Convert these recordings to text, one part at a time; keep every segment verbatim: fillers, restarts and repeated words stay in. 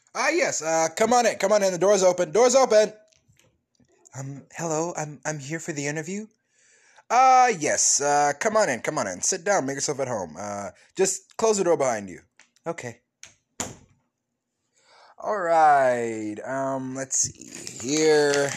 Ah, yes. Uh, come on in. Come on in. The door's open. Door's open. Um, hello. I'm I'm here for the interview. Ah, uh, yes. Uh, come on in. Come on in. Sit down. Make yourself at home. Uh, just close the door behind you. Okay. All right. Um, let's see here.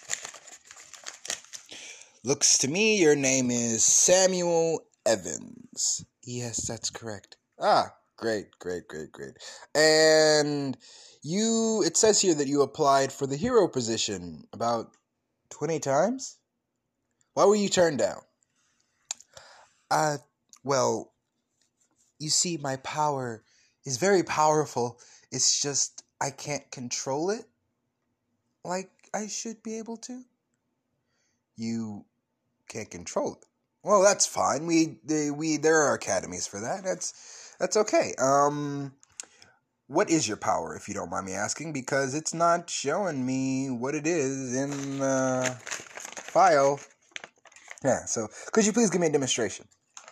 Looks to me your name is Samuel Evans. Yes, that's correct. Ah, great, great, great, great. And you, it says here that you applied for the hero position about twenty times? Why were you turned down? Uh, well, you see, my power is very powerful. It's just I can't control it like I should be able to. You can't control it. Well, that's fine. We, they, we, there are academies for that. That's, that's okay. Um, what is your power, if you don't mind me asking? Because it's not showing me what it is in the file. Yeah. So, could you please give me a demonstration?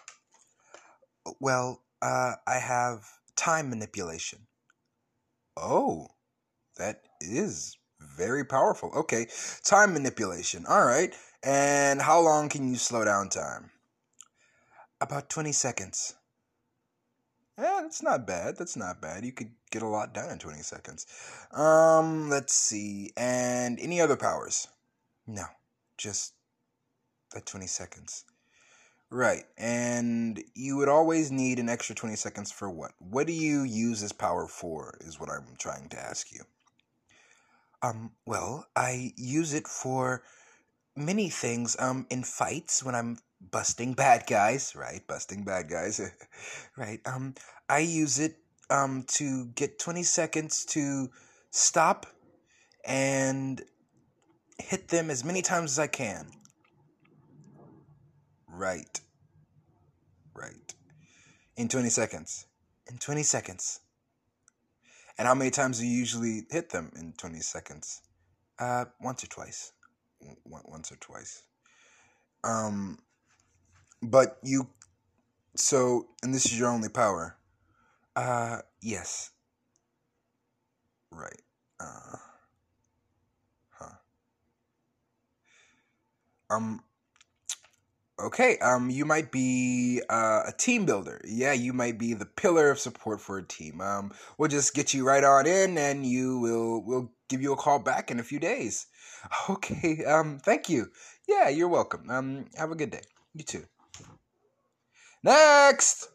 Well, uh, I have time manipulation. Oh, that is very powerful. Okay, time manipulation. All right. And how long can you slow down time? About twenty seconds. Yeah, that's not bad. That's not bad. You could get a lot done in twenty seconds. Um, let's see. And any other powers? No, just the twenty seconds. Right. And you would always need an extra twenty seconds for what? What do you use this power for, is what I'm trying to ask you. Um, well, I use it for many things. Um, in fights when I'm busting bad guys, right? Busting bad guys, right? Um, I use it um to get twenty seconds to stop and hit them as many times as I can. Right. Right. In twenty seconds. In twenty seconds. And how many times do you usually hit them in twenty seconds? Uh, once or twice. Once or twice. Um, but you, so, and this is your only power? Uh, yes. Right. Uh, huh. Um, okay, um, you might be uh, a team builder. Yeah, you might be the pillar of support for a team. Um, we'll just get you right on in, and you will we'll give you a call back in a few days. Okay. Um, thank you. Yeah, you're welcome. Um, have a good day. You too. Next.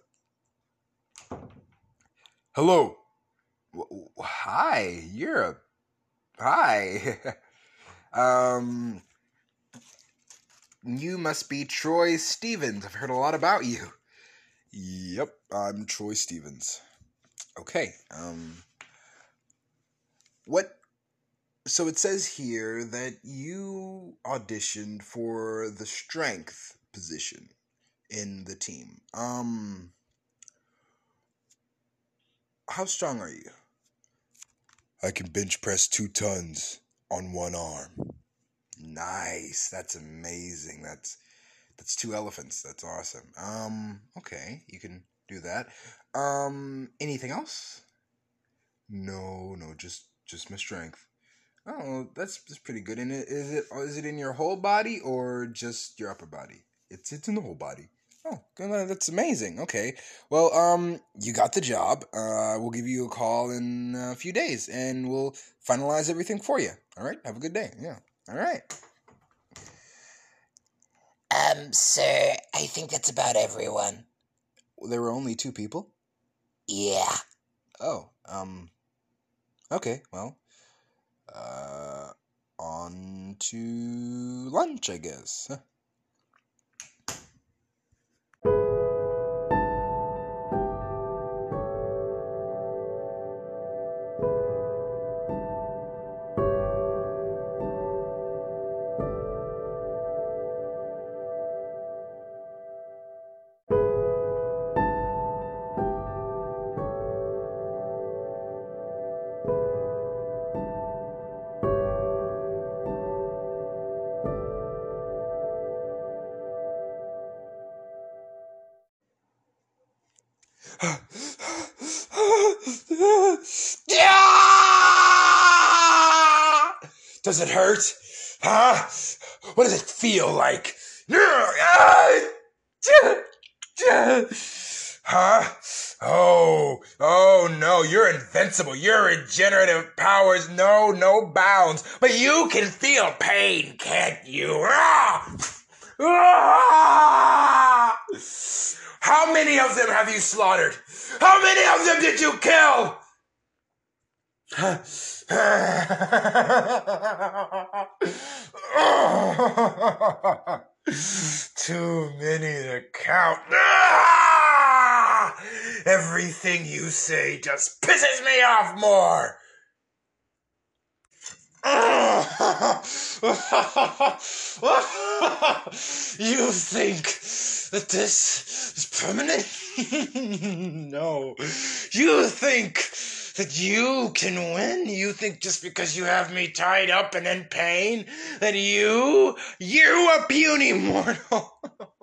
Hello. W- Hi. You're a hi. um, you must be Troy Stevens. I've heard a lot about you. Yep, I'm Troy Stevens. Okay. Um, what? So it says here that you auditioned for the strength position in the team. Um, how strong are you? I can bench press two tons on one arm. Nice. That's amazing. That's that's two elephants. That's awesome. Um, okay, you can do that. Um, anything else? No, no, just just my strength. Oh, that's that's pretty good. And it, is it is it in your whole body or just your upper body? It's it's in the whole body. Oh, good, uh, that's amazing. Okay, well, um, you got the job. Uh, we'll give you a call in a few days, and we'll finalize everything for you. All right. Have a good day. Yeah. All right. Um, sir, I think that's about everyone. There were only two people. Yeah. Oh, um, okay. Well, uh, on to lunch, I guess. Huh. Yeah! Does it hurt? Huh? What does it feel like? Huh? Oh, oh no, you're invincible. Your regenerative powers know no bounds. But you can feel pain, can't you? Ah! Ah! How many of them have you slaughtered? How many of them did you kill? Too many to count. Ah! Everything you say just pisses me off more. You think that this is permanent? No. You think that you can win? You think just because you have me tied up and in pain that you, you a puny mortal.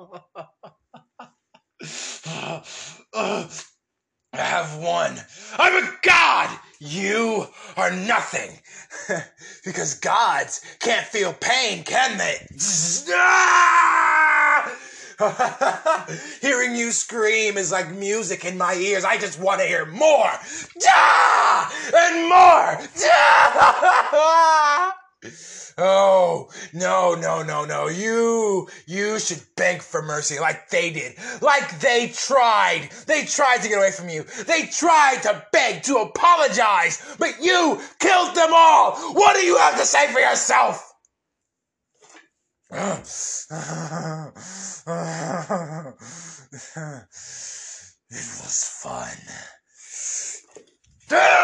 I have won. I'm a god. You are nothing. Because gods can't feel pain, can they? Hearing you scream is like music in my ears. I just want to hear more. And more. Oh, no, no, no, no. You, you should beg for mercy like they did. Like they tried. They tried to get away from you. They tried to beg, to apologize, but you killed them all. What do you have to say for yourself? It was fun.